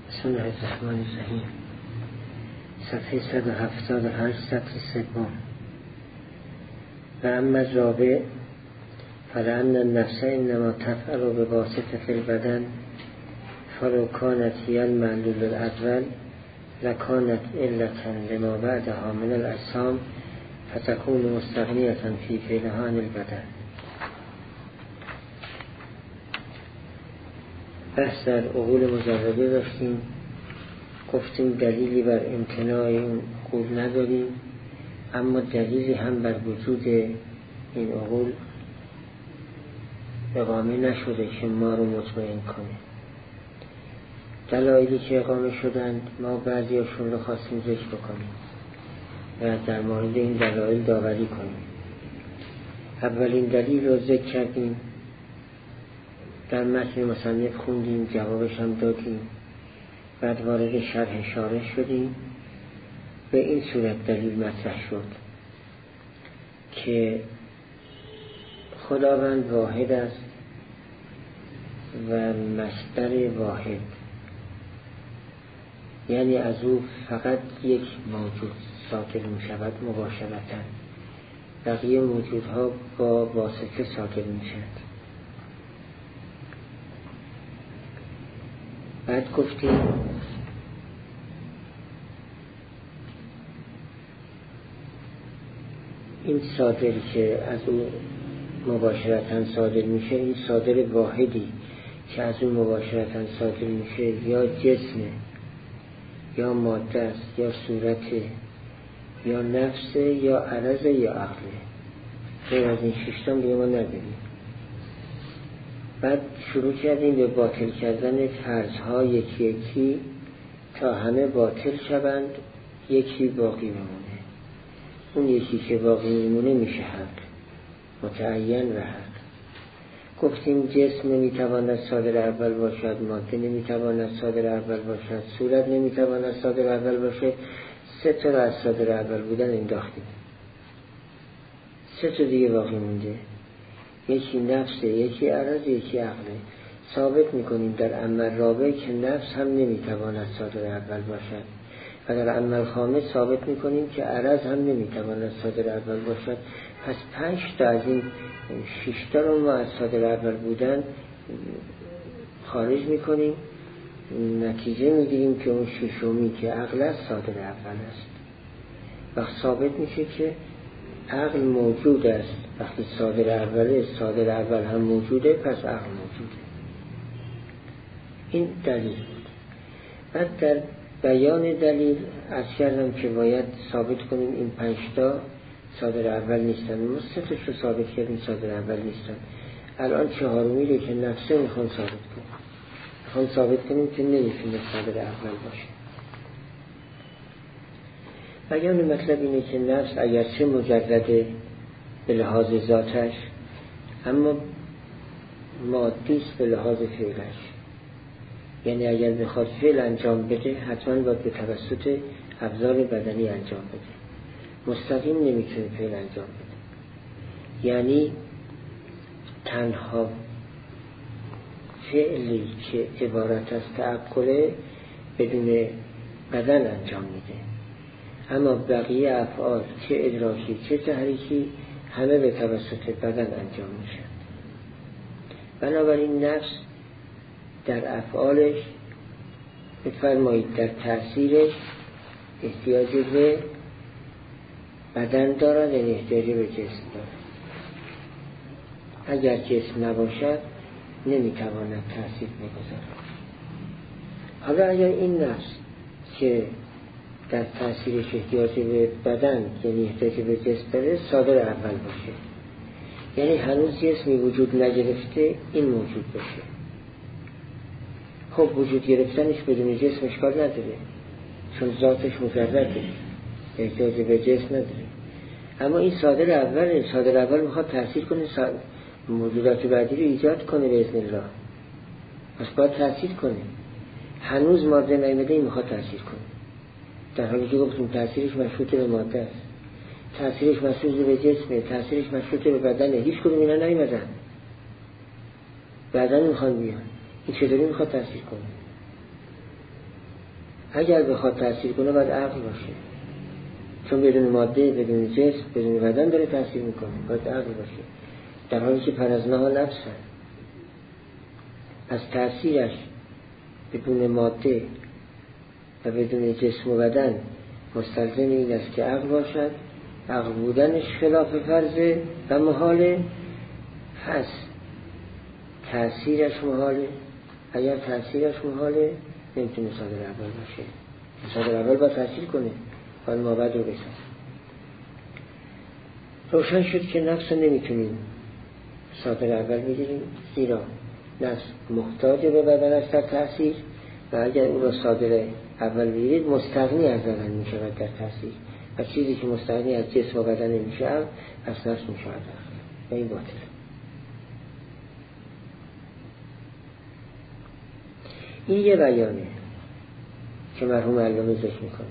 بسم الله الرحمن الرحیم. صفحه 178 سطر سوم. و اما الرابع فلأن النفس انما تفعل بواسطة البدن فلو كانت هي المعلول الاول لكانت علة لما بعدها من الاجسام فتكون مستغنية في فعلها عن البدن. بحث در عقول مجرده داشتیم، گفتیم دلیلی بر امتناع این عقول نداریم، اما دلیلی هم بر وجود این عقول اقامه نشده که ما رو مطمئن کنه. دلایلی که اقامه شدند ما بعضیاشون رو خواستیم ذکر بکنیم و در مورد این دلایل داوری کنیم. اولین دلیل رو ذکر کردیم، در متن مصنف خوندیم، جوابش هم دادیم، بعد وارد شرح شارح شدیم. به این صورت دلیل مطرح شد که خداوند واحد است و مصدر واحد، یعنی از او فقط یک موجود صادر می شود مباشرتاً، بقیه موجودها با واسطه صادر می شود. بعد گفتیم این صادر که از او مباشرتاً صادر میشه، این صادر واحدی که از او مباشرتاً صادر میشه یا جسمه یا ماده است یا صورته یا نفسه یا عرضه یا عقله. غیر از این ششتان دیگه ما نداریم. بعد شروع کردیم به باطل کردن فرضها یکی یکی تا همه باطل شوند، یکی باقی بمونه. اون یکی که باقی میمونه میشه حق، متعین و حق. گفتیم جسم نمیتواند صادر اول باشد، ماده نمیتواند صادر اول باشد، صورت نمیتواند صادر اول باشد. سه تا از صادر اول بودن انداختیم، سه تا دیگه باقی مونده، یکی نفسه، یکی عرض، یکی عقله. ثابت میکنیم در امر رابع که نفس هم نمیتواند صادر اول باشد و در امر خامس ثابت میکنیم که عرض هم نمیتواند صادر اول باشد. پس 5 تا از این 6 تا رو ما از صادر اول بودن خارج میکنیم، نتیجه میگیریم که اون ششمی که عقل است صادر اول است. وقت ثابت میشه که عقل موجود است. وقتی صادر اوله، صادر اول هم موجوده، پس عقل موجوده. این دلیل بود. بعد در بیان دلیل از کردم که باید ثابت کنیم این 5 تا صادر اول نیستن. ما 3 تاش رو ثابت کردیم صادر اول نیستن. الان 4می رو که نفسه میخوان ثابت کنیم، میخوان ثابت کنیم که نمیتونه صادر اول باشه. بیان مطلب اینه که نفس اگرچه مجرده به لحاظ ذاتش، اما مادیست به لحاظ فعلش. یعنی اگر بخواد فعل انجام بده حتما باید به توسط ابزار بدنی انجام بده، مستقیم نمیتونه فعل انجام بده. یعنی تنها فعلی که عبارت از تعقله بدون بدن انجام میده، اما بقیه افعال چه ادراکی چه تحریکی همه به توسط بدن انجام میشن. بنابراین نفس در افعالش بفرمایید در تأثیرش احتیاج به بدن دارد، یعنی احتیاج به جسم دارد. اگر جسم نباشد نمیتواند تأثیر بگذارد. حالا اگر این نفس که در تأثیرش احتیاج به بدن یعنی احتیاج به جسم داره صادر اول باشه، یعنی هنوز جسمی وجود نگرفته این موجود باشه. خب وجود گرفتنش بدون جسم اشکال نداره، چون ذاتش مجرده، احتیاج به جسم نداره. اما این صادر اوله، صادر اول میخواد تأثیر کنه، موجودات بعدی رو ایجاد کنه باذن الله، پس باید تأثیر کنه. هنوز ماده نیامده، این میخواد تأثیر کنه، در حالی که گفتیم تأثیرش مشروط به ماده است، تأثیرش مشروط به جسمه، تأثیرش مشروط به بدنه. هیچ کدوم اینا نیامدن، بعدن میخوان بیان. این چطوری میخواد تأثیر کنه؟ اگر بخواد تأثیر کنه باید عقل باشه، چون بدون ماده، بدون جسم، بدون بدن داره تأثیر میکنه، باید عقل باشه، در حالی که پرازنه‌ها نفس هست. از تأثیرش بدون ماده و بدون جسم و بدن مستلزم این است که عقل باشد. عقل بودنش خلاف فرضه و محاله، پس تأثیرش محاله. اگر تأثیرش محاله نمیتونه صادر اول باشه. صادر اول باید تأثیر کنه، باید مابعد رو بسازه. روشن شد که نفس رو نمیتونیم صادر اول بگیریم، زیرا نفس محتاج به بدن است در تأثیر، و اگر او را صادر اول بگیرید مستغنی از بدن می شود در تأثیر، و چیزی که مستغنی از جسم و بدن نمی شود از نفس می شود و این باطل. این یه بیانه که مرحوم علامه ذکر میکنه.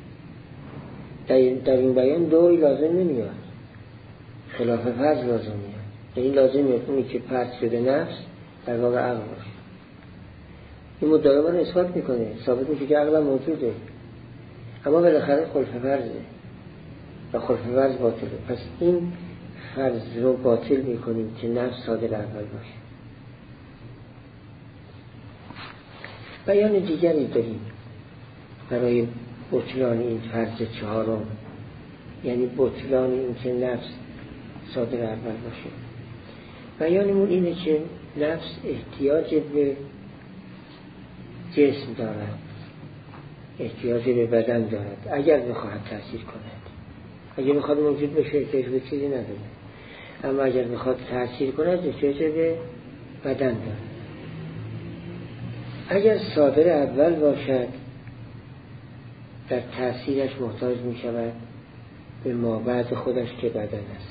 در این بیان دوی لازم نمیاد، خلاف فرض لازم میاد. یعنی لازم میاد اونی که پرت شده نفس در واقع عقل باشه. این مدعا رو اثبات میکنه، ثابت میشه که عقل موجوده، اما بالاخره خلف فرضه و خلف فرض باطله. پس این فرض رو باطل میکنیم که نفس صادر اول باشه. بیان دیگری داریم برای بطلان این فرض چهارم، یعنی بطلان این که نفس صادر اول باشه. بیانمون اینه که نفس احتیاج به جسم دارد، احتیاج به بدن دارد اگر بخواهد تأثیر کند. اگر بخواد موجود بشه احتیاج به چیزی نداره، اما اگر بخواد تأثیر کند احتیاج به بدن دارد. اگر صادر اول باشد در تأثیرش محتاج می شود به مابعد خودش که بدن است،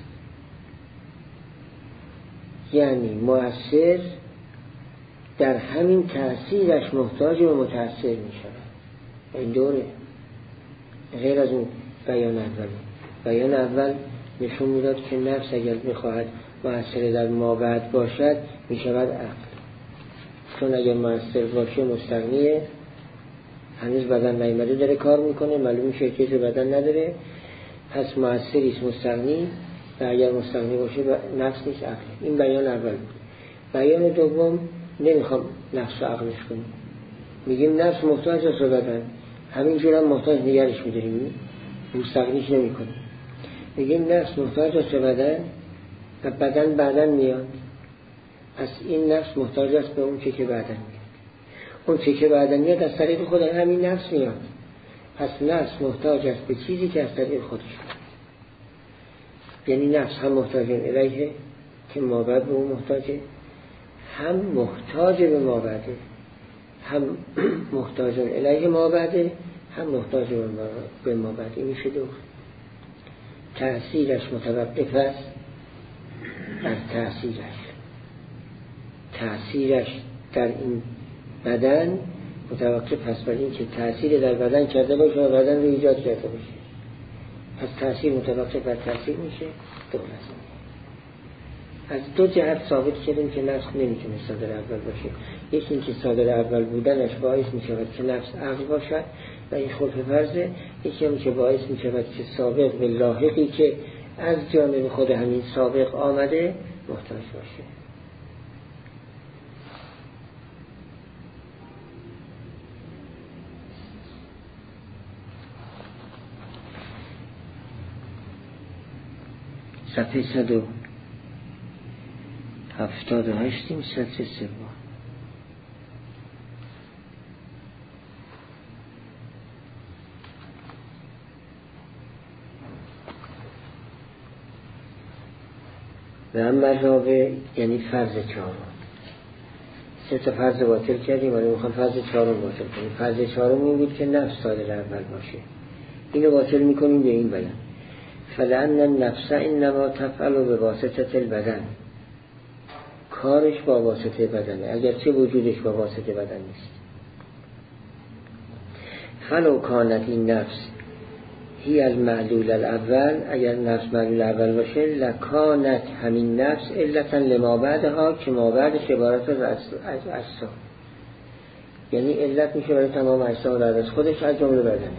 یعنی مؤثر در همین تأثیرش محتاج به متأثر می شود. این دوره غیر از اون بیان اوله. بیان اول نشون میداد که نفس اگر میخواهد مؤثر در مابعد باشد می شود عقل، چون اگر مؤثر باشه مستغنیه، هنوز بدن نیامده داره کار میکنه، معلوم میشه که بدن نداره، پس مؤثری است مستغنی، و اگر مستغنی باشه نفس نیست عقل. این بیان اول بود. بیان دوم نمیخوام نفس و عقلش کنیم، میگیم نفس محتاج است و بدن، همینجور هم محتاج نگرش میداریم، مستغنیش نمی کنیم. میگیم نفس محتاج است و بدن بعدن میاد. پس این نفس محتاج است به اون که بعدن میاد، اون که بعدن میاد از طریق خود همین نفس میاد. پس نفس محتاج است به چیزی که از طریق خودش میاد. یعنی نفس هم محتاج الیه که مابعد به اون محتاجه، هم محتاج به مابعده، هم محتاج الیه مابعده، هم محتاج به مابعده. این میشه دو. تأثیرش متوقف است در تأثیرش در این بدن متوقف است بر این که تأثیر در بدن کرده باشه و بدن رو ایجاد کرده باشه. پس تأثیر متوقف بر تأثیر میشه دو لازم. از دو جهت ثابت کردیم که نفس نمیتونه صادر اول باشه. یکی این که صادر اول بودنش باعث میشود که نفس عقل باشد و این خلف فرضه. یکی هم که باعث میشود که سابق به لاحقی که از جانب خود همین سابق آمده محتاج باشه. صفحه 178 سطر سوم. و اما رابع یعنی فرض چهارم. سه تا فرض باطل کردیم ولی میخوام فرض چهارم باطل کنیم. فرض چهارم این بود که نفس صادر اول باشه. اینو باطل میکنیم به این بیان: فلأن النفس انما تفعل بواسطه البدن. کارش با واسطه بدنه، اگرچه وجودش با واسطه بدن نیست. فلو کانت این نفس هی المعلول الاول، اگر نفس معلول اول باشه، لکانت همین نفس علتا لما بعدها که ما بعدش عبارت از اصلا. یعنی علت میشه برای تمام اجسام بعد از خودش از جمله بدنش.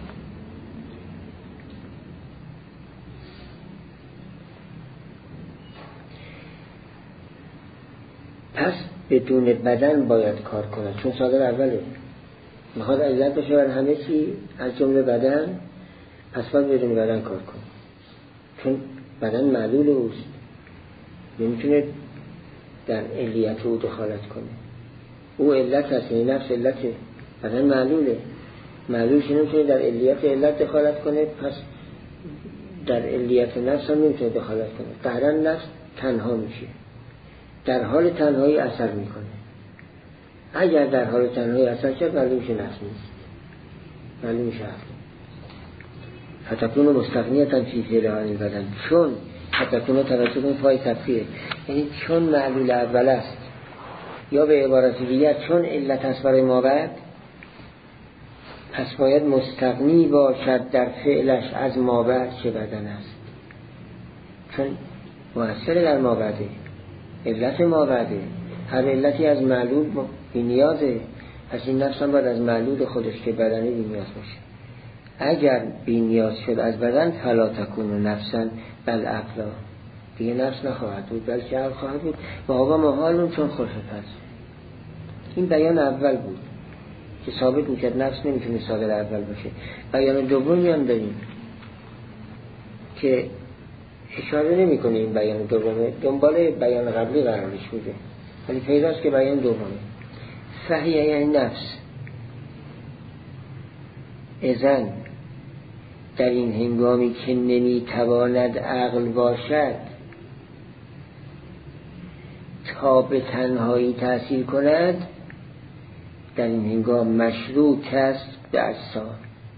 پس بدون بدن باید کار کنه، چون صادر اوله میخواد علت بشه برای همه چی از جمله بدن، پس باید بدون بدن کار کنه، چون بدن معلول اوست، نمیتونه در علیت او دخالت کنه. او علت هست، یعنی نفس علته، بدن معلوله، معلولش نمیتونه در علیت علت دخالت کنه، پس در علیت نفس هم نمیتونه دخالت کنه. قهرا نفس تنها میشه، در حال تنهایی اثر میکنه. اگر در حال تنهایی اثر کرد معلوم میشه نفس نیست، معلوم میشه عقل. فتکون مستغنیتا فی فعلها عن البدن، چون فتکون توسط فای تفسیره، یعنی چون معلول اول است، یا به عبارت دیگر چون علت است برای ما بعد، پس باید مستغنی باشد در فعلش از ما بعد چه بدن است، چون مؤثر در ما بعده، علت ما بعده، هر علتی از معلول بی نیازه، پس این نفس هم باید از معلول خودش که بدنه بی نیاز باشه. اگر بی نیاز شد از بدن فلا تکون نفسا بل عقلا، دیگه نفس نخواهد بود بلکه عقل خواهد بود. و آقا محالون چون خلف پس. این بیان اول بود که ثابت میکرد نفس نمیتونه صادر اول باشه. بیان دومی هم داریم که اشاره نمیکنه این بیان دومه، دنبال بیان قبلی قرارش بوده، ولی پیداست که بیان دومه. فهیه یعنی نفس، اذن در این هنگامی که نمیتواند عقل باشد تا به تنهایی تأثیر کند، در این هنگام مشروط است به اجسام،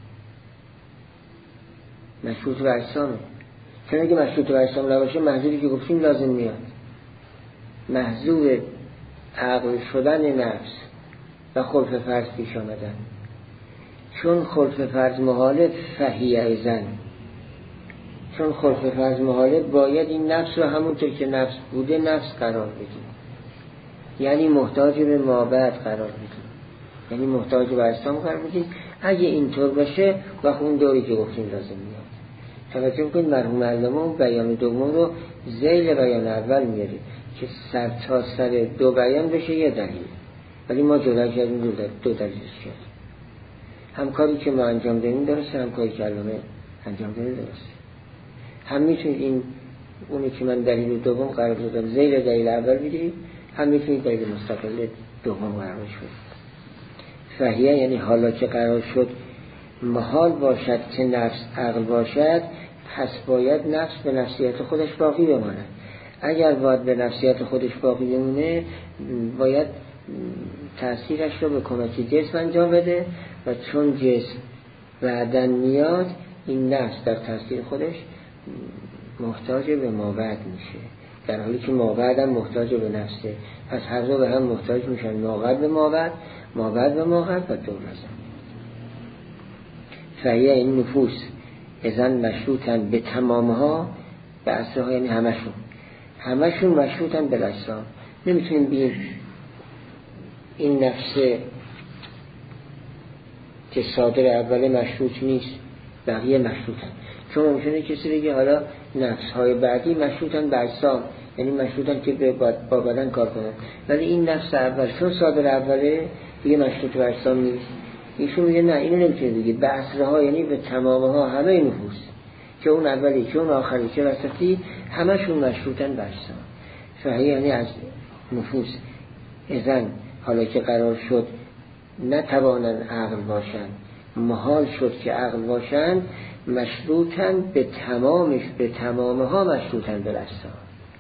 مشروط به اجسامه. چون اگه مشروط به اجسام نباشه محضوری که گفتیم لازم میاد، محضور عقل شدن نفس و خلف فرض پیش آمدن. چون خلف فرض محاله فهیه اذن، چون خلف فرض محاله باید این نفس رو همونطور که نفس بوده نفس قرار بدیم، یعنی محتاج به مابعد قرار بدیم، یعنی محتاج به اجسام قرار بدیم. اگه اینطور باشه و اون دوری که گفتیم لازم میاد. توجه کنید مرحوم علامه اون بیان دوم رو ذیل بیان اول میاره که سر تا سر دو بیان بشه یه دلیل، ولی ما جدا کردیم دو دلیلش کرد. همکاری که ما انجام دادیم درسته، همکاری که علامه انجام داده درسته. هم میتونید این اونی که من دلیل دوم قرار دادم ذیل دلیل اول بگیرید، هم میتونید دلیل مستقل دوم قرار شد. فهیه یعنی حالا که قرار شد محال باشد که نفس عقل باشد، پس باید نفس به نفسیت خودش باقی بماند. اگر باید به نفسیت خودش باقی بمونه باید تأثیرش رو به کمک جسم انجام بده، و چون جسم بعدن میاد این نفس در تأثیر خودش محتاج به مابعد میشه، در حالی که مابعد هم محتاج به نفسه. پس هر دو به هم محتاج میشن، مابعد به مابعد، مابعد به مابعد و دور ازم. فهیه این نفوس اذن مشروطن به تمامها، به اصلها یعنی همشون مشروطن به اجسام. نمیتونیم بگیم این نفس که صادر اوله مشروط نیست بقیه مشروطن، چون ممکنه کسی بگه حالا نفس های بعدی مشروطن به اجسام، یعنی مشروطن که با بدن کار کنن، ولی این نفس اول چون صادر اوله دیگه مشروط به اجسام نیست. ایشون میگه نه، اینو نمیتونه بگه به اصلها یعنی به تمامها، همه نفوس که اون اولی که اون آخری که وسطی همشون مشروطن به اجسام. فهیه یعنی از نفوس اذن حالا که قرار شد نتوانن عقل باشن، محال شد که عقل باشن، مشروطن به تمامها مشروطن به اجسام.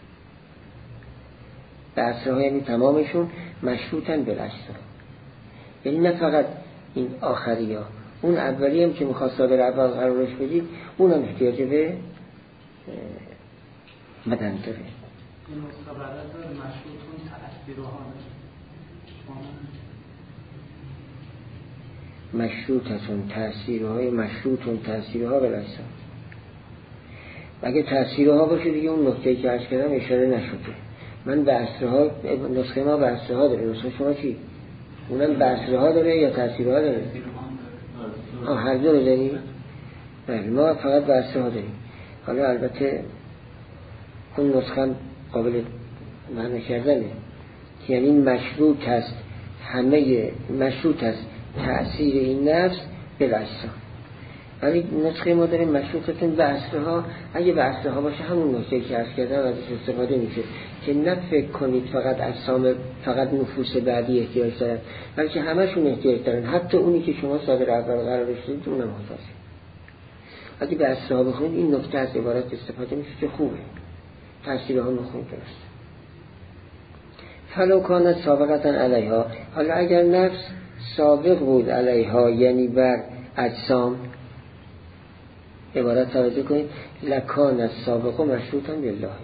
به اصلها یعنی تمامشون مشروطن به اجسام، یعنی نه فقط این آخری ها، اون اولی هم که میخواست صادر اول قرارش بدید اون هم احتیاج به بدن داره. این مستقبلات مشروطون تأثیرها مشروطون تأثیرها به اجسام. اگه تأثیرها باشه دیگه اون نکته‌ای که عرض کردم اشاره نشده. من به اصلها، نسخه ما به اصلها داره، نسخه شما چی؟ اونم بصره ها داره یا تأثیر ها داره؟ هر دو رو داریم؟ بله ما فقط بصره ها داریم. حالا البته اون نسخه قابل معنی کردنه که یعنی مشروط است، همه مشروط است تأثیر این نفس به اجسام. ولی نسخه ما داریم مشروطتون به اصلها، اگه به اصلها باشه همون نکته که عرض کردم ازش استفاده میشه که نه فکر کنید فقط اجسام، فقط نفوس بعدی احتیاج دارن، بلکه همشون احتیاج دارن، حتی اونی که شما صادر اول قرار داشتید اونم محتاجه. اگه به اصلها بخونید این نکته از عبارت استفاده میشه که خوبه، تفسیرها نخونید درست. فلو کانت سابقتا علیها، حالا اگر نفس سابق بود علیها یعنی بر اجسام، عبارت توجه کنید لکان از سابق و مشروطا به لاحق،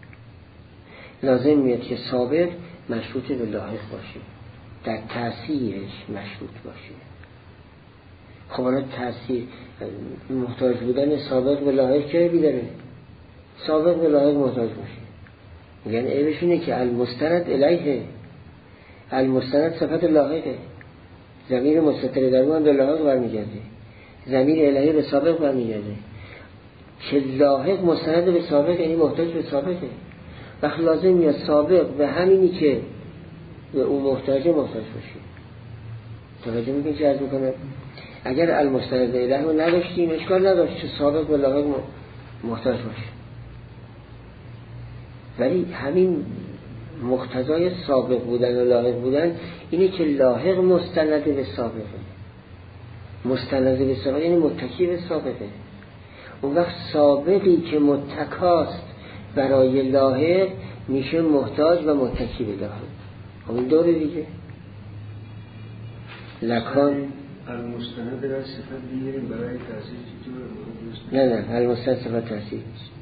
لازم میاد که سابق مشروط به لاحق باشه، در تأثیرش مشروط باشه. خب حالا تأثیر محتاج بودن سابق به لاحق چه عیبی داره؟ سابق به لاحق محتاج باشه، یعنی عیبش اینه که المستند الیه، المستند صفت لاحقه، ضمیر مستتر در اون به لاحق برمیگرده، ضمیر الهی به سابق برمیگرده که لاحق مستند به سابق یعنی محتاج به سابقه. وقت لازم میاد سابق به همینی که به اون محتاجه محتاج باشه. توجه میکنی چه عرض میکنه؟ اگر المستند الهی رو نداشتیم اشکال نداشت که سابق به لاحق محتاج باشه، ولی همین مقتضای سابق بودن و لاحق بودن اینه که لاحق مستند به سابقه، مستند به سابقه یعنی متکی به سابقه. اون وقت سابقی که متکاست برای لاحق میشه محتاج و متکی به لاحق. اون دوره دیگه لکان المستند در صفت بیاریم برای تحصیل چطور؟ نه المستند صفت تحصیل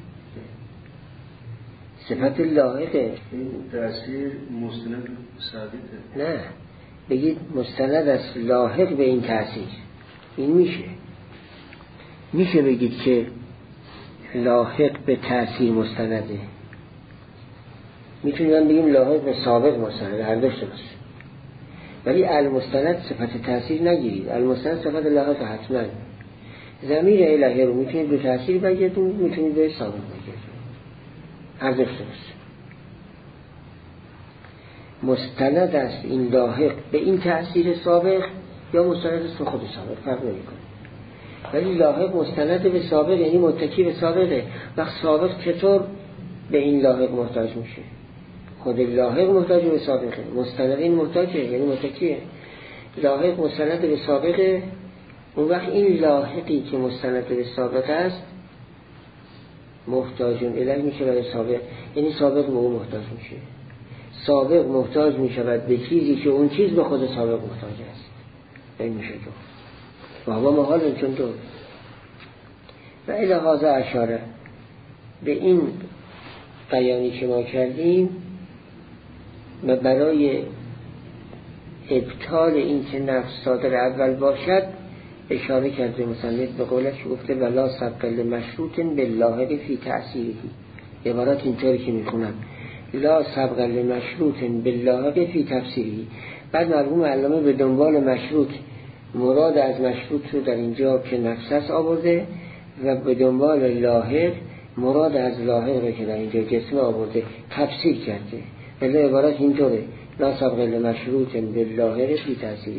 صفت لاحقه. این تأثیر مستند ثابته. نه بگید مستند از لاحق به این تأثیر، این میشه بگید که لاحق به تأثیر مستنده، میتونیم بگیم لاحق به سابق مستنده، هر دوش درست. ولی المستند صفت تأثیر نگیرید، المستند صفت لاحق حتما. ضمیر الهی رو میتونید به تأثیر بگیردون، میتونید به سابق بگیردون، هر دوش درست. مستند است این لاحق به این تأثیر سابق یا مستند است به خود سابق، فرق نمی‌کنه. ولی لاحق مستند به سابق یعنی متکی به سابقه. وقت سابق چطور به این لاحق محتاج میشه؟ خود لاحق محتاج به سابقه، مستند این محتاجه یعنی متکیه. لاحق مستند به سابقه، اون وقت این لاحقی که مستند به سابقه است محتاجون الیه میشه برای سابق، یعنی سابق به اون محتاج میشه. سابق محتاج میشود به چیزی که اون چیز به خود سابق محتاج است. این میشه دو و هوا محال چون دو. و الهازه اشاره به این بیانی که ما کردیم و برای ابطال این که نفس صادر اول باشد اشاره کرده مصنف به قولش گفته ولا سبق لمشروط باللاحق فی تأثیره. عبارت اینطوری که میخونم لا سبق لمشروط باللاحق فی تفسیره. بعد مرحوم علامه به دنبال مشروط، مراد از مشروط رو در اینجا که نفس آورده و به دنبال لاحق مراد از لاحق رو که در اینجا جسم آورده تفسیر کرده. ولی عبارت اینطوره لا سبق لمشروط باللاحق فی تأثیره.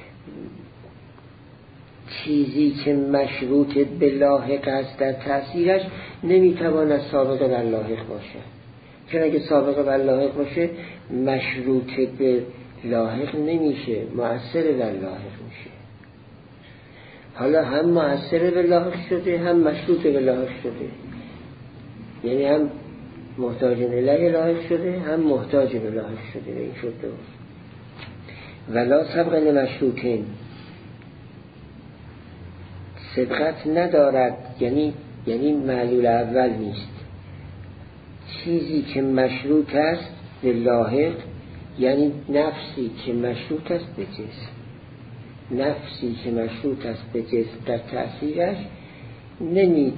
چیزی که مشروط به لاحق است در تأثیرش نمیتواند سابق بر لاحق باشه، چون اگه سابق بر لاحق باشه مشروط به لاحق نمیشه، مؤثر بر لاحق میشه. حالا هم مؤثر به لاحق شده هم مشروط به لاحق شده، یعنی هم محتاج الیه لاحق شده هم محتاج به لاحق شده. این شد دو. ولا سبق لمشروطین سبقت ندارد، یعنی معلول اول نیست. چیزی که مشروط است به لاحق یعنی نفسی که مشروط است به جسم، نفسی که مشروط است به جسم در تأثیرش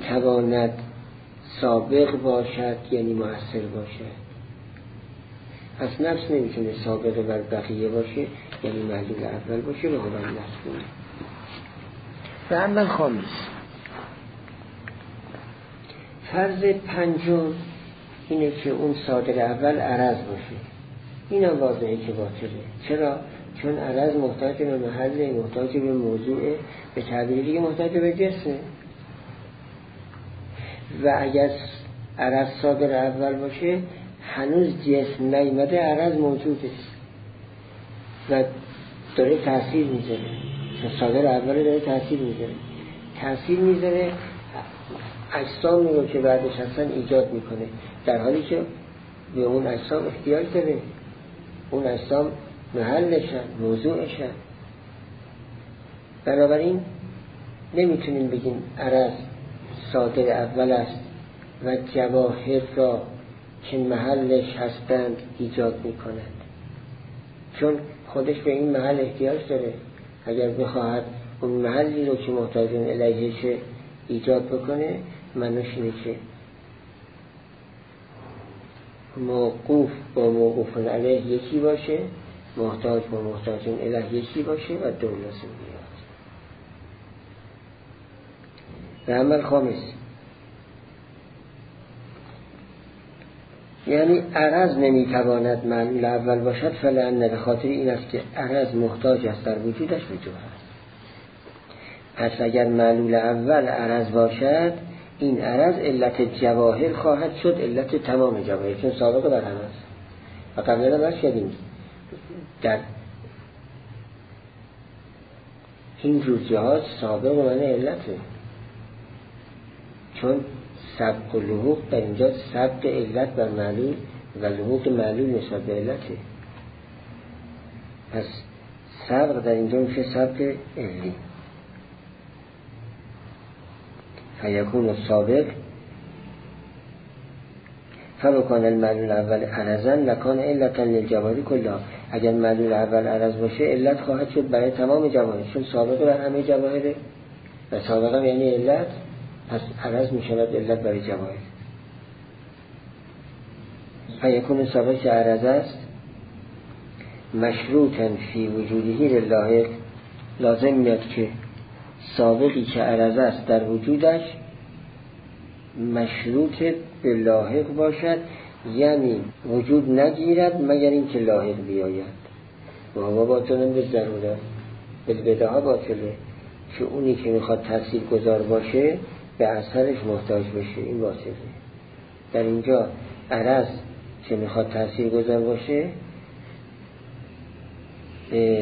نمیتواند سابق باشد یعنی مؤثر باشد. پس نفس نمیتونه سابقه بر بقیه باشه، یعنی معلول اول باشه و هو نفس کنه. و اما خامس، فرض پنجم اینه که اون صادر اول عرض باشه. این هم واضحه که باطله. چرا؟ چون عرض محتاج به محل، محتاج به موضوع، به تعبیر دیگه محتاج به جسمه. و اگر عرض صادر اول باشه هنوز جسم نیامده، عرض موجوده و داره تأثیر میذاره. صادر اول داره تأثیر میذاره اجسامی رو که بعدش هستن ایجاد میکنه، در حالی که به اون اجسام احتیاج داره. اون اجسام محلشن، موضوعشن. بنابراین نمیتونیم بگیم عرض صادر اول است و جواهر را که محلش هستند ایجاد میکنند، چون خودش به این محل احتیاج داره. اگر بخواهد اون محلی رو که محتاجون الیهش ایجاد بکنه، معنیش اینه که موقوف با موقوفون علیه یکی باشه، محتاج با محتاجون الیه یکی باشه و دو لازم بیاد. و عمل خامس، یعنی عرض نمیتواند معلول اول باشد، فلان به خاطر این است که عرض محتاج است در وجودش به جوهر. پس اگر معلول اول عرض باشد، این عرض علت جواهر خواهد شد، علت تمام جواهر، چون سابقه بر هم است. و قبلا هم عرض کردیم در این جزئیات سابق معنی علته، چون سبق و لحوق در اینجا سبق علت بر معلول و لحوق معلول نسبت به علته. پس سبق در اینجا میشه سبق علی. فیکون السابق فلکان المعلول اول عرضا لکان علتا للجواهر کلها. اگر معلول اول عرض باشه علت خواهد شد برای تمام جواهر، چون سابقه بر همه جواهره و سابقه یعنی علت، پس عرض می شود علت برای جواهر. فیکون سابق که عرض است مشروطا فی وجودهی للاحق، لازم میاد که سابقی که عرض است در وجودش مشروط به لاحق باشد، یعنی وجود نگیرد مگر این که لاحق بیاید. و هوا باطلن به ضروره، بالبدعه ها باطله، که اونی که میخواد تأثیر گذار باشه به اثرش محتاج بشه، این باطله. در اینجا عرض که میخواد تأثیر گذار باشه به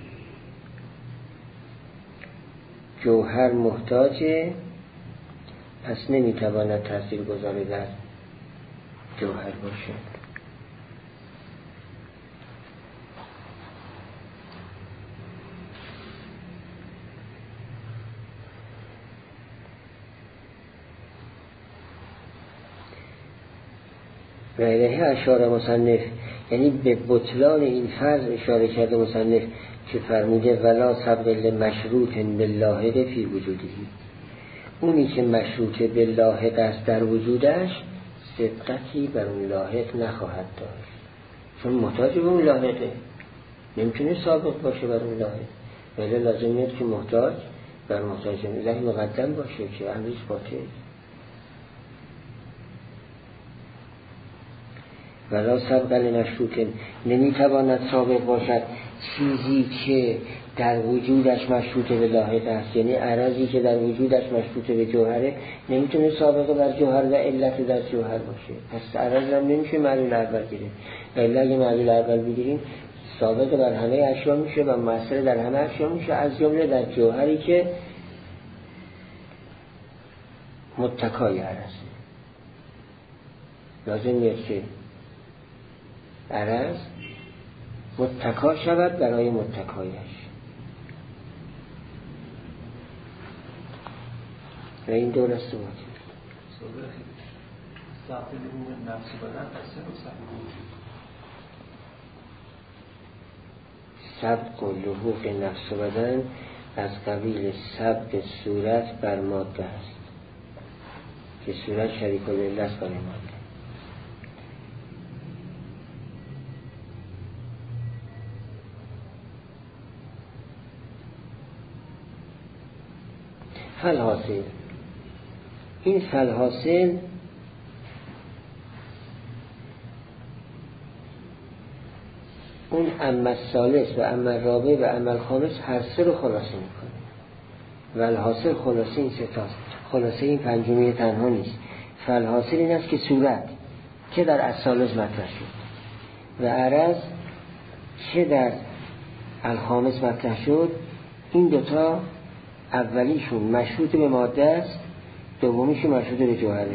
جوهر محتاجه، پس نمیتواند تأثیر گذاره در جوهر باشه. و الیه اشاره مصنف، یعنی به بطلان این فرض اشاره کرده مصنف که فرموده ولا سبق لمشروط باللاحق فی وجودی. اونی که مشروط باللاحق است در وجودش سبقتی بر اون لاحق نخواهد داشت، چون محتاج به اون لاحقه، نمیتونه سابق باشه بر اون لاحق، ولی لازم میاد که محتاج بر محتاج الهی مقدم باشه که امریش باطل. ولا سبق لمشروط، نمیتواند سابق باشد چیزی که در وجودش مشروط به لاحق است، یعنی عرضی که در وجودش مشروط به جوهره نمیتونه سابقه بر جوهر و علت در جوهر باشه. پس عرض هم نمیشه معلول اول گیریم، الا اگه معلول اول بگیریم سابقه بر همه اشیا میشه و مؤثر در همه اشیا میشه، از جمله در جوهری که متکای عرضه. لازم میاد که عرض متکا شود برای متکایش. و این دور است و سبق و لحوق نفس و بدن از قبیل سبق صورت بر ماده است که صورت شریک العله است برای ماده. فالحاصل، این فالحاصل اون اما الثالث و اما الرابع و اما الخامس هر سه رو خلاصه میکنه. و الحاصل خلاصه این سه تاست، خلاصه این پنجمی تنها نیست. فالحاصل این است که صورت که در الثالث مطرح شد و عرض که در الخامس مطرح شد، این دوتا اولیشون مشروط به ماده است، دومیشون مشروط به جوهره.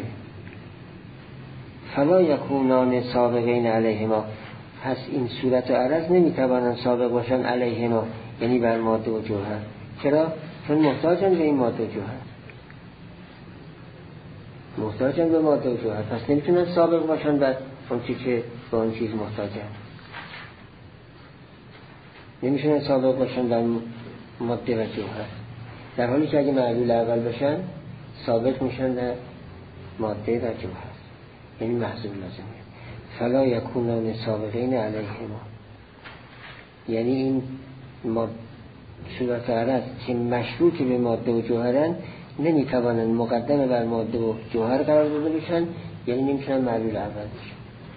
فلا یکونان سابقین علیهما، پس این صورت و عرض نمیتوانند سابق باشن علیهما، یعنی بر ماده و جوهر. چرا؟ چون محتاجن به این ماده و جوهر، محتاجن به ماده و جوهر، پس نمیتونن سابق باشن بر اون چیزی که به اون چیز محتاجن، نمیتونن سابق باشن بر ماده و جوهر، در حالی که اگه معلول اول باشن سابق میشن در ماده و جوهر، یعنی محصول لازمه. فلا یکونان سابقین علیهما، یعنی این صورت عرض که مشروط به ماده و جوهرن نمیتوانن مقدم بر ماده و جوهر قرار داده بشن، یعنی نمیتونن معلول اول بشن.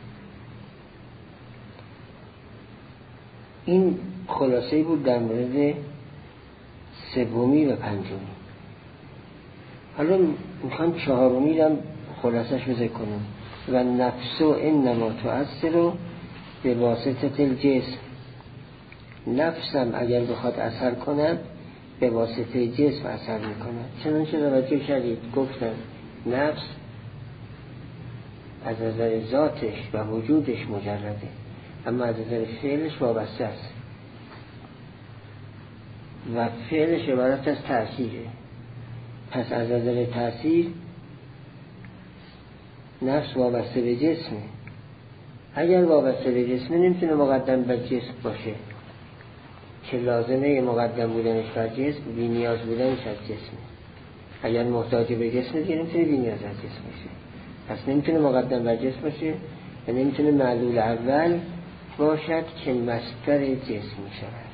این خلاصه بود در مورد سومی و پنجمی. حالا میخوام چهارمی رو خلاصش بذار کنم. و نفس انما تؤثر به واسطه الجسم، نفسم اگر بخواد اثر کند به واسطه جسم اثر میکند. چنانچه توجه شدید گفتم نفس از نظر ذاتش و وجودش مجرده، اما از نظر فعلش وابسته است و فعلش عبارت از تأثیره. پس از نظر تأثیر نفس وابسته به جسمه. اگر وابسته به جسمه نمیتونه مقدم بر جسم باشه که لازمه مقدم بودنش بر جسم بی نیاز بودنش از جسمه. اگر محتاج به جسمه دیگه نمیتونه بی نیاز از جسم باشه، پس نمیتونه مقدم بر جسم باشه و نمیتونه معلول اول باشد که مصدر جسم میشود.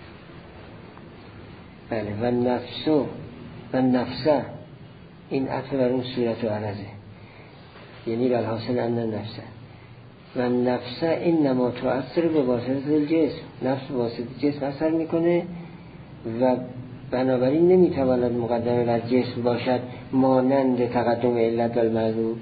بله. و نفسه این عطف بر اون صورت و عرضه، یعنی بالحاصل ان نفسه و نفسه انما تؤثر به واسطه الجسم، نفس به واسطه جسم اثر میکنه و بنابراین نمیتواند مقدمه بر جسم باشد مانند تقدم علت و المعلول.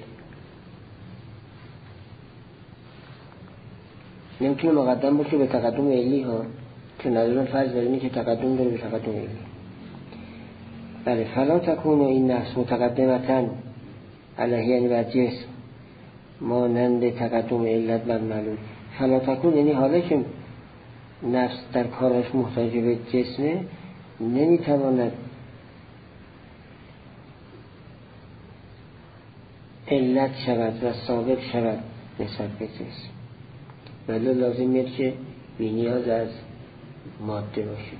نمیتونه مقدم باشه به تقدم علی ها، که ندارن فرض داریم که تقدم داره به تقدم علی. بله. فلا تکون این نفس متقدمتن علیه، یعنی بر جسم، مانند تقدم علت بر معلول. فلا تکون یعنی حالا که نفس در کارش محتاج به جسمه نمیتواند علت شود و سابق شود نسبت به جسم، ولی لازم میاد که بی نیاز از ماده باشه.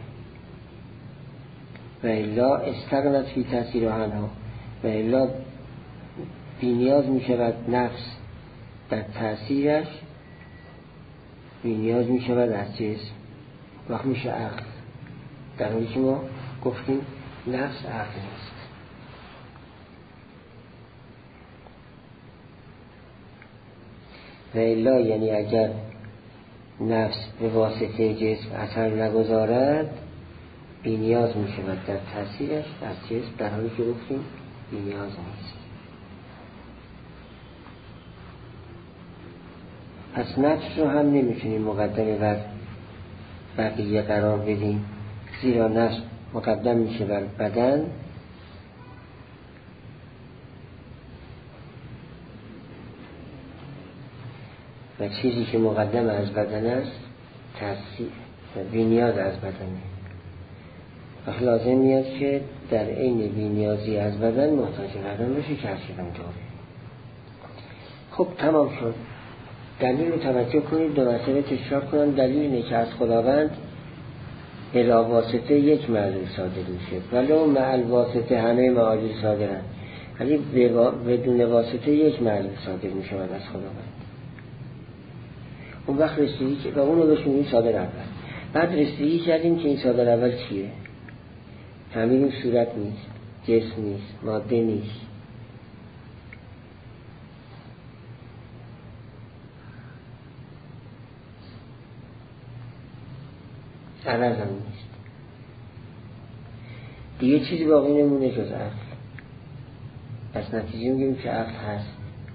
و الا استغنت فی تأثیر عنها، و الا بی نیاز می شود نفس در تأثیرش، بی نیاز می شود از جسم، وقت میشه عقل، در حالی که ما گفتیم نفس عقل نیست. و الا یعنی اگر نفس به واسطه جسم اثر نگذارد بی نیاز می شود در تأثیرش از جسم، در حالی که گفتیم بی نیاز نیست. پس نفس رو هم نمیتونیم مقدمه بر بقیه قرار بدیم، زیرا نفس مقدم میشه بر بدن و چیزی که مقدم از بدن است تأثیر و بی نیاز از بدنه. وقت لازم میاد که در عین بی نیازی از بدن محتاج بدن بشه که هرچی داره. خب تمام شد. دلیل رو توجه کنید، دو مرتبه تکرار کنم. دلیل اینه که از خداوند بلا واسطه یک معلول صادر میشه، ولو مع الواسطه همه معالول صادرن، ولی بدون واسطه یک معلول صادر میشه از خداوند. اون وقت رسیدی که و اونو بشونیم صادر اول، بعد رسیدی کردیم که این صادر اول چیه؟ فهمیدیم صورت نیست، جسم نیست، ماده نیست. عرض هم نیست. دیگه چیزی باقی نمونه جز عقل. پس نتیجه میگیم که عقل هست،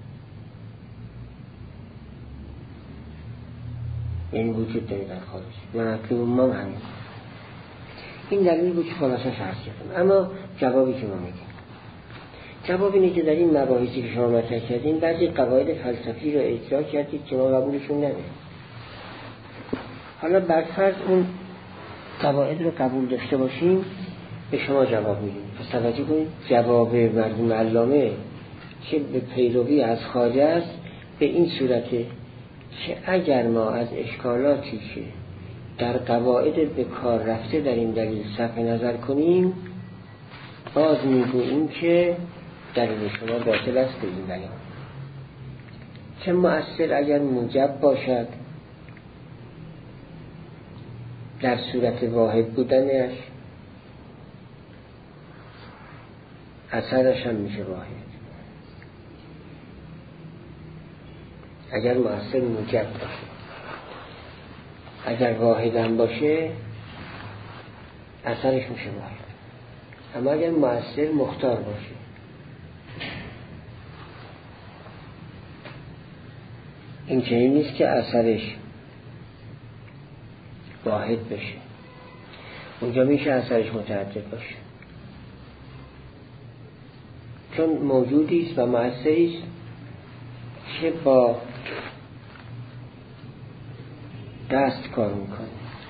یعنی وجود داره در خارج. مطلوب ما همین. این دلیلی بود که خلاصش عرض کردم. اما جوابی که ما میگیم، جواب اینه که در این مباحثی که شما مطرح کردین بعضی قواعد فلسفی رو اجرا کردید که ما قبولشون نداریم. حالا برفرض اون قواعد رو قبول داشته باشیم به شما جواب میدیم. پس توجه کنید، جواب مرحوم علامه که به پیروی از خواجه است به این صورته که اگر ما از اشکالاتی که در قواعد به کار رفته در این دلیل صرف نظر کنیم، باز میگوییم که دلیل شما باطل است به این بیان. که مؤثر اگر موجب باشد در صورت واحد بودنش، اثرش هم میشه واحد. اگر مؤثر موجب باشه، اگر واحد هم باشه اثرش میشه واحد. اما اگر مؤثر مختار باشه، این چنین نیست که اثرش واحد بشه، اونجا میشه اثرش متعدد باشه، چون موجودی است و مؤثری است که با دست کار میکنه.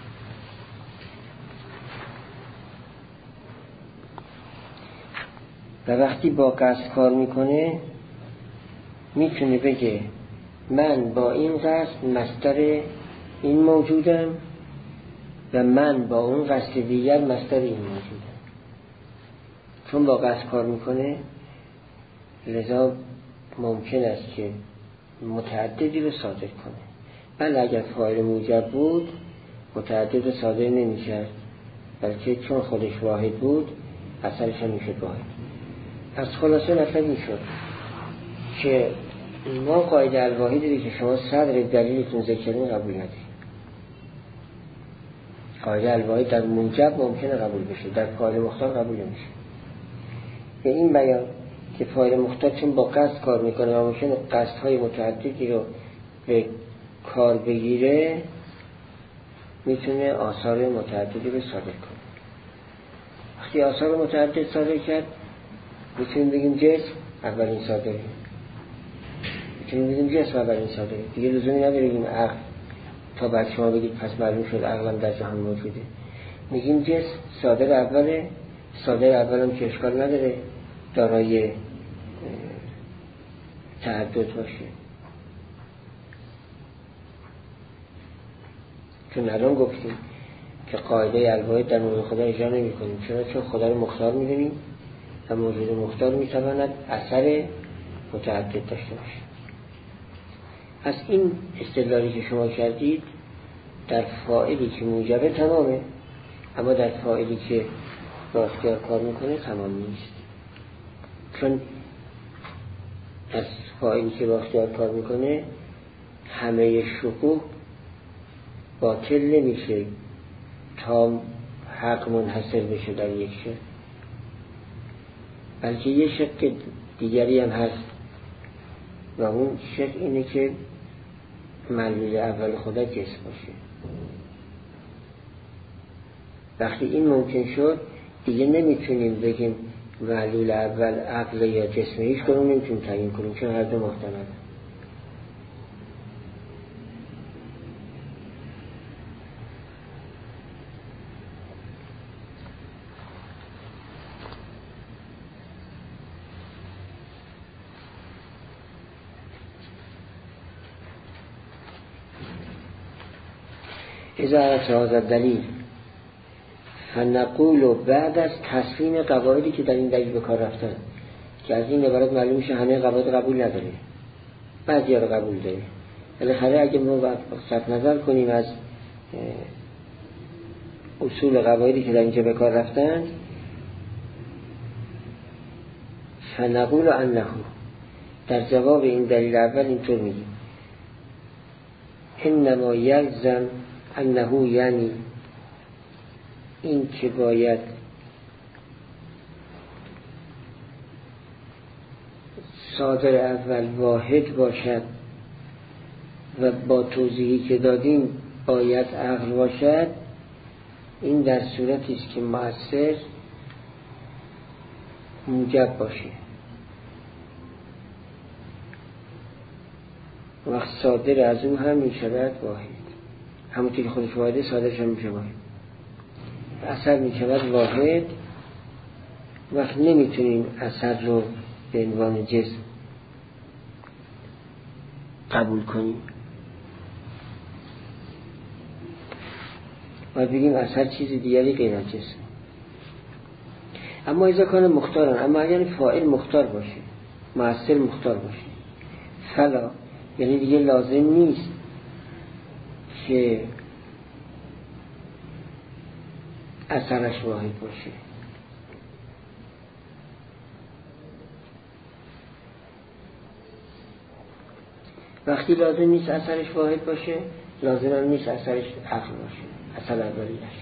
و وقتی با قصد کار میکنه میتونه بگه من با این قصد مصدر این موجودم و من با اون قصد دیگر مصدر این موجودم. چون با قصد کار میکنه لذا ممکن است که متعددی رو صادر کنه. بله اگر فاعل موجب بود متعدد رو صادر نمیشه، بلکه چون خودش واحد بود اثرش هم میشه واحد. پس خلاصه مطلب این شد که ما قاعده الواحدی که شما صدر دلیلتون ذکر کردین قبول ندید. قاعده الواحد در موجب ممکنه قبول بشه، در فاعل مختار قبول نمیشه. به این بیان که فاعل مختار چون با قصد کار میکنه و ممکنه قصدهای متعددی رو به کار بگیره، میتونه آثار متعددی رو صادر کنه. وقتی آثار متعدد صادر کرد میتونیم بگیم جسم اولین صادره، میتونیم بگیم جسم اولین صادره. دیگه لزومی نداره بگیم عقل تا بعد شما بگید پس معلوم شد عقلم در جهان موجوده. میگیم جسم صادر اوله، صادر اولم که اشکال نداره دارای تعدد باشه. چون الان گفتیم که قاعده الواحد در مورد خدا اجرا نمی کنیم. چون خدا رو مختار می دونیم و موجود مختار می تواند اثر متعدد داشته باشه. پس این استدلالی که شما کردید در فاعلی که موجبه تمامه، اما در فاعلی که با اختیار کار میکنه تمام نیست. چون از فاعلی که با اختیار کار میکنه همه شقوق باطل نمیشه تا حق منحصر بشه در یک شق، بلکه یه شق دیگری هم هست و اون شق اینه که معلول اول خدا جسم باشه. وقتی این ممکن شد دیگه نمیتونیم بگیم معلول اول عقل یا جسم، هیچ کنون نمیتونیم تعیین کنیم چون هر دو محتمل. اذا عرفت هذا الدلیل فنقول بعد از تصمیم قواعدی که در این دلیل به کار رفتن که از این عبارت معلوم میشه همه قواعد قبول نداره، بعضی ها رو قبول داره. بالاخره اگه ما صرف نظر کنیم از اصول قواعدی که در اینجا به کار رفتن، فنقول انه، در جواب این دلیل اول اینطور میگیم انما یلزم انه، یعنی این که باید صادر اول واحد باشد و با توضیحی که دادیم باید عقل باشد، این در صورتی است که مؤثر موجب باشه. وقت صادر از او هم می شود واحد، همونطور که خودش واحده صادرش هم می شود واحد. اثر می شود واحد. وقت نمیتونیم اثر رو به عنوان جسم قبول کنیم و بگیم اثر چیز دیگری غیر از جسم. اما اذا کان مختارن، اما یعنی فاعل مختار باشه، مؤثر مختار باشه، فلا، یعنی دیگه لازم نیست که اثرش واحد باشه. وقتی لازم نیست اثرش واحد باشه، لازم هم نیست اثرش عقل باشه، اثر اولیش.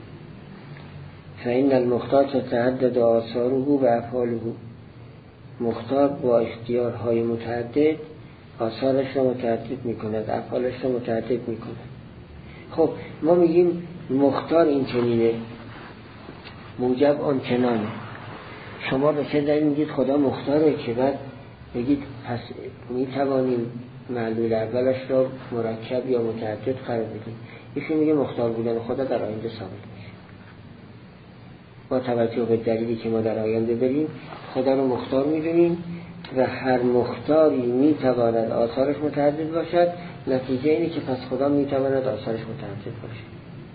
فإن المختار تتعدد آثاره و افعاله، مختار با اختیارهای متعدد آثارش را متعدد میکند، افعالش را متعدد میکند. خب ما میگیم مختار این چنینه، موجب آن چنانه. شما به چه دلیل میگید خدا مختاره که بعد بگید پس میتوانیم معلول اولش را مرکب یا متعدد قرار بدیم؟ ایشون میگه مختار بودن خدا در آینده ثابت میشه. با توجه به دلیلی که ما در آینده بریم خدا رو مختار میدونیم و هر مختاری میتواند آثارش متعدد باشد. نتیجه اینه که پس خدا میتواند آثارش متعدد باشه.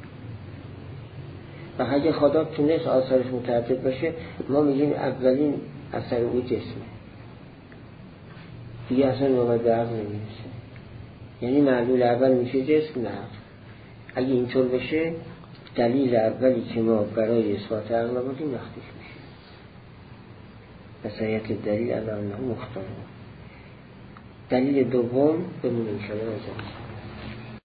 و اگه خدا تونست آثارش متعدد باشه، ما میگیم اولین اثر او جسمه، دیگه اصلا نوبت به عقل نمیرسه. یعنی معلول اول میشه جسم، نه. اگه اینطور بشه دلیل اولی که ما برای اثبات عقل بودیم مخدوش میشه. بسایت دلیل الان مختار. دلیل دوم بمونه انشاءالله.